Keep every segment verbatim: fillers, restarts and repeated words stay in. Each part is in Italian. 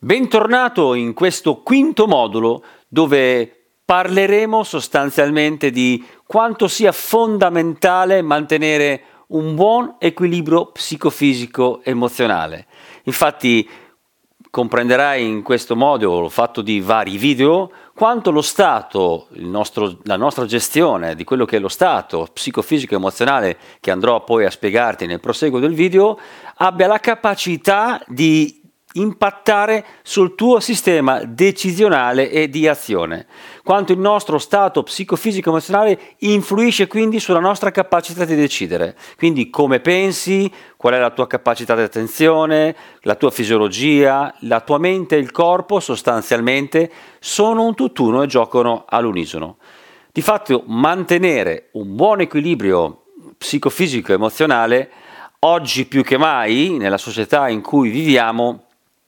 Bentornato in questo quinto modulo dove parleremo sostanzialmente di quanto sia fondamentale mantenere un buon equilibrio psicofisico emozionale. Infatti comprenderai in questo modulo, fatto di vari video, quanto lo stato, il nostro, la nostra gestione di quello che è lo stato psicofisico emozionale, che andrò poi a spiegarti nel proseguo del video, abbia la capacità di impattare sul tuo sistema decisionale e di azione, quanto il nostro stato psicofisico emozionale influisce quindi sulla nostra capacità di decidere, quindi come pensi, qual è la tua capacità di attenzione, la tua fisiologia, la tua mente e il corpo sostanzialmente sono un tutt'uno e giocano all'unisono. Di fatto mantenere un buon equilibrio psicofisico emozionale oggi più che mai nella società in cui viviamo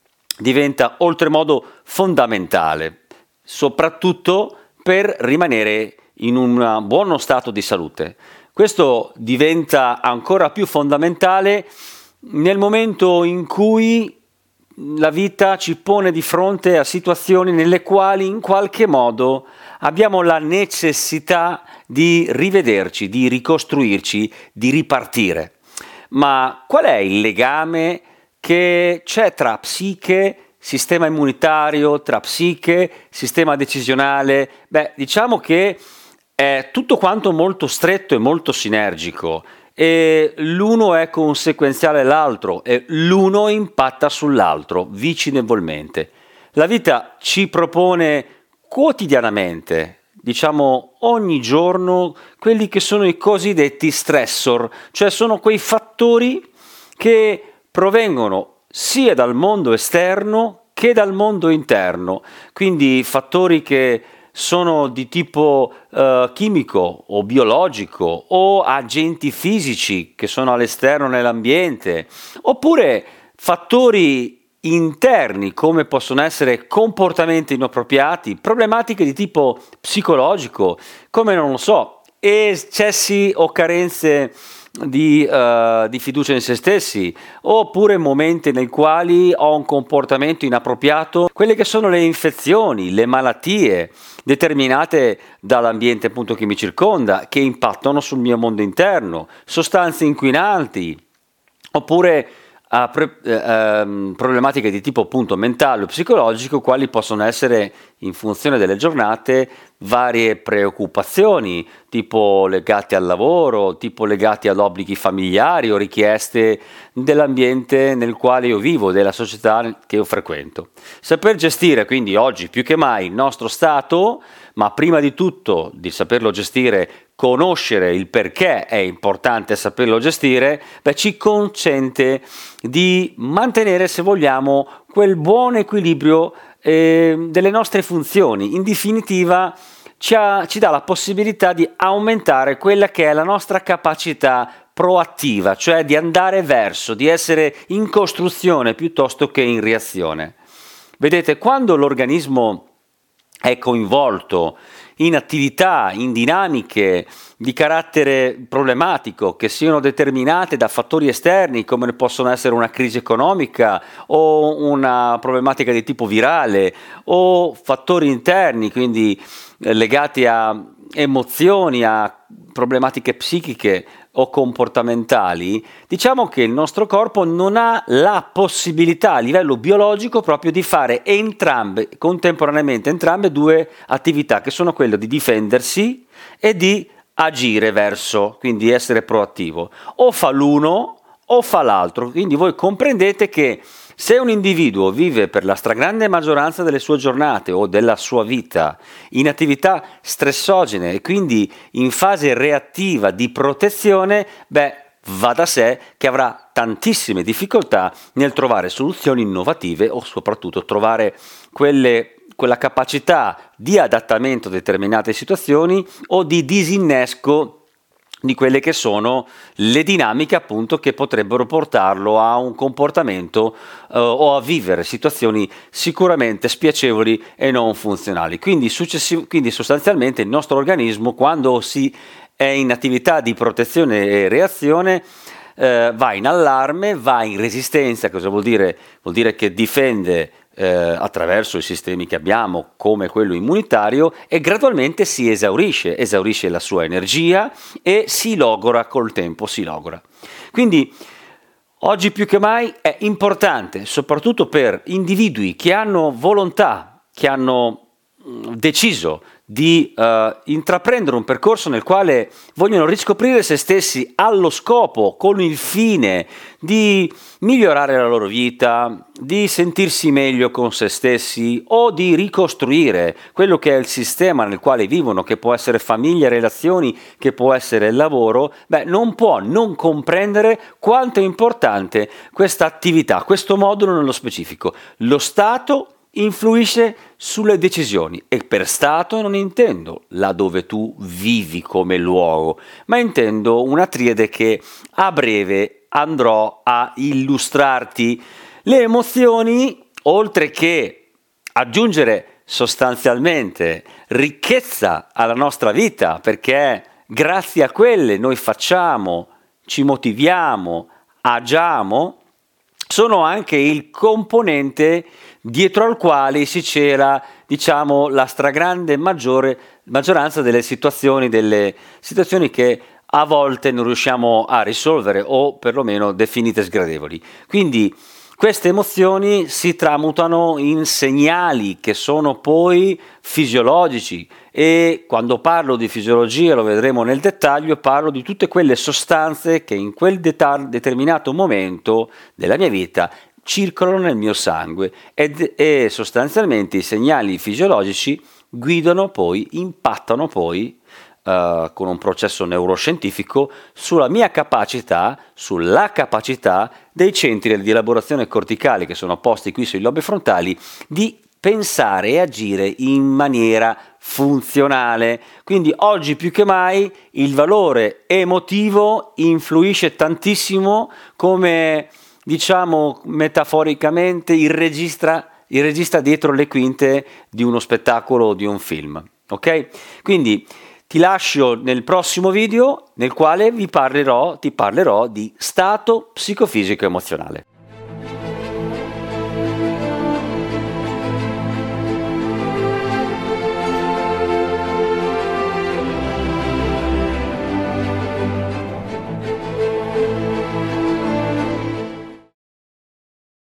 diventa oltremodo fondamentale, soprattutto per rimanere in un buono stato di salute. Questo diventa ancora più fondamentale nel momento in cui la vita ci pone di fronte a situazioni nelle quali in qualche modo abbiamo la necessità di rivederci, di ricostruirci, di ripartire. Ma qual è il legame che c'è tra psiche, sistema immunitario, tra psiche, sistema decisionale? Beh, diciamo che è tutto quanto molto stretto e molto sinergico e l'uno è conseguenziale all'altro e l'uno impatta sull'altro vicendevolmente. La vita ci propone quotidianamente, diciamo ogni giorno, quelli che sono i cosiddetti stressor, cioè sono quei fattori che provengono sia dal mondo esterno che dal mondo interno, quindi fattori che sono di tipo eh, chimico o biologico o agenti fisici che sono all'esterno nell'ambiente, oppure fattori interni come possono essere comportamenti inappropriati, problematiche di tipo psicologico, come non lo so, eccessi o carenze Di, uh, di fiducia in se stessi, oppure momenti nei quali ho un comportamento inappropriato, quelle che sono le infezioni, le malattie determinate dall'ambiente appunto che mi circonda, che impattano sul mio mondo interno, sostanze inquinanti, oppure a pre- eh, problematiche di tipo appunto mentale o psicologico, quali possono essere in funzione delle giornate varie preoccupazioni tipo legate al lavoro, tipo legati ad obblighi familiari o richieste dell'ambiente nel quale io vivo, della società che io frequento. Saper gestire quindi oggi più che mai il nostro stato, ma prima di tutto di saperlo gestire, conoscere il perché è importante saperlo gestire, beh, ci consente di mantenere, se vogliamo, quel buon equilibrio eh, delle nostre funzioni. In definitiva ci, ha, ci dà la possibilità di aumentare quella che è la nostra capacità proattiva, cioè di andare verso, di essere in costruzione piuttosto che in reazione. Vedete, quando l'organismo è coinvolto in attività, in dinamiche di carattere problematico che siano determinate da fattori esterni come possono essere una crisi economica o una problematica di tipo virale o fattori interni, quindi eh, legati a emozioni, a problematiche psichiche o comportamentali, diciamo che il nostro corpo non ha la possibilità a livello biologico proprio di fare entrambe, contemporaneamente entrambe due attività, che sono quelle di difendersi e di agire verso, quindi essere proattivo. O fa l'uno o fa l'altro, quindi voi comprendete che se un individuo vive per la stragrande maggioranza delle sue giornate o della sua vita in attività stressogene e quindi in fase reattiva di protezione, beh, va da sé che avrà tantissime difficoltà nel trovare soluzioni innovative o soprattutto trovare quelle quella capacità di adattamento a determinate situazioni o di disinnesco di quelle che sono le dinamiche appunto che potrebbero portarlo a un comportamento eh, o a vivere situazioni sicuramente spiacevoli e non funzionali. Quindi, successiv- quindi sostanzialmente il nostro organismo, quando si è in attività di protezione e reazione, eh, va in allarme, va in resistenza. Cosa vuol dire? Vuol dire che difende eh, attraverso i sistemi che abbiamo, come quello immunitario, e gradualmente si esaurisce, esaurisce la sua energia e si logora col tempo, si logora. Quindi oggi più che mai è importante, soprattutto per individui che hanno volontà, che hanno deciso di uh, intraprendere un percorso nel quale vogliono riscoprire se stessi allo scopo, con il fine di migliorare la loro vita, di sentirsi meglio con se stessi o di ricostruire quello che è il sistema nel quale vivono, che può essere famiglia, relazioni, che può essere il lavoro, beh, non può non comprendere quanto è importante questa attività, questo modulo nello specifico. Lo Stato influisce sulle decisioni, e per Stato non intendo là dove tu vivi come luogo, ma intendo una triade che a breve andrò a illustrarti. Le emozioni, oltre che aggiungere sostanzialmente ricchezza alla nostra vita, perché grazie a quelle noi facciamo, ci motiviamo, agiamo, sono anche il componente dietro al quale si cela, diciamo, la stragrande maggiore, maggioranza delle situazioni, delle situazioni che a volte non riusciamo a risolvere o perlomeno definite sgradevoli. Quindi queste emozioni si tramutano in segnali che sono poi fisiologici, e quando parlo di fisiologia, lo vedremo nel dettaglio, parlo di tutte quelle sostanze che in quel deta- determinato momento della mia vita circolano nel mio sangue, ed, e sostanzialmente i segnali fisiologici guidano poi, impattano poi uh, con un processo neuroscientifico sulla mia capacità, sulla capacità dei centri di elaborazione corticali che sono posti qui sui lobi frontali di pensare e agire in maniera funzionale. Quindi oggi più che mai il valore emotivo influisce tantissimo, come diciamo metaforicamente il regista, il regista dietro le quinte di uno spettacolo o di un film. Ok? Quindi ti lascio nel prossimo video, nel quale vi parlerò, ti parlerò di stato psicofisico emozionale.